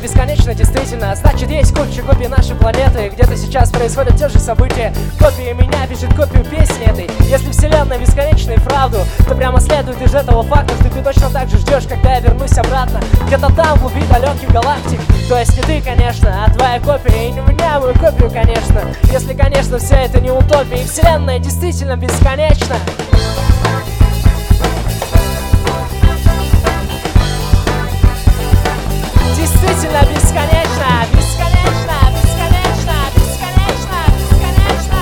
бесконечно, действительно. Значит, есть куча копий нашей планеты. Где-то сейчас происходят те же события. Копия меня пишет копию песни этой. Если вселенная бесконечна и правду, то прямо следует из этого факта, что ты точно так же ждешь, когда я вернусь обратно. Где-то там, в глуби далеких галактик. То есть не ты, конечно, а твоя копия. И не меня, мою копию, конечно. Если, конечно, все это не утопия. И вселенная действительно бесконечна. Действительно бесконечно, бесконечно, бесконечно, бесконечно, бесконечно,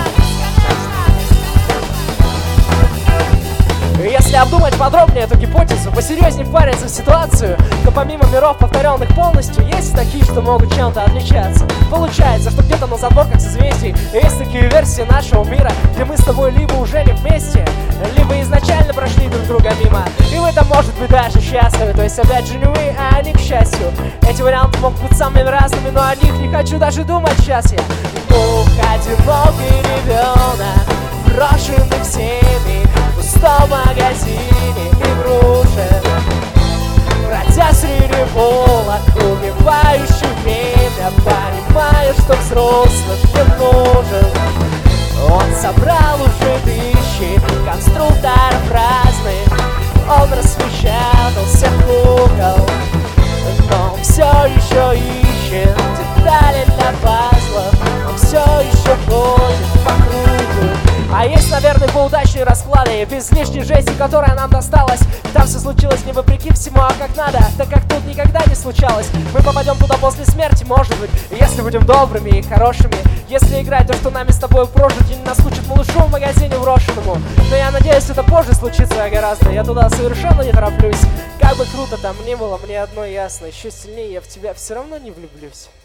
бесконечно. Если обдумать подробнее эту гипотезу, посерьезнее впариться в ситуацию, то помимо миров, повторенных полностью, есть такие, что могут чем-то отличаться. Получается, что где-то на задворках созвездий есть такие версии нашего мира, где мы с тобой либо уже не вместе, либо изначально прошли друг друга мимо. И в этом может быть даже счастливы. То есть опять же не вы, а они, к счастью. Эти варианты могут быть самыми разными, но о них не хочу даже думать сейчас я. Дух одинокий ребенок, брошенный всеми в пустом магазине игрушек, бродя среди полок, убивающих время, понимая, что взрослых не нужен. Он собрал уже тысячи конструкторов разных, он распечатал всех кукол, но он все еще ищет детали для пазлов, он все еще ходит по кругу. А есть, наверное, поудачные расклады, без лишней жести, которая нам досталась. Там все случилось не вопреки всему, а как надо, так как тут никогда не случалось. Мы попадем туда после смерти, может быть, если будем добрыми и хорошими. Если играть то, что нами с тобой прожить, и не наскучит малышу в магазине брошенному. Но я надеюсь, это позже случится гораздо. Я туда совершенно не тороплюсь. Как бы круто там ни было, мне одно ясно: еще сильнее я в тебя все равно не влюблюсь.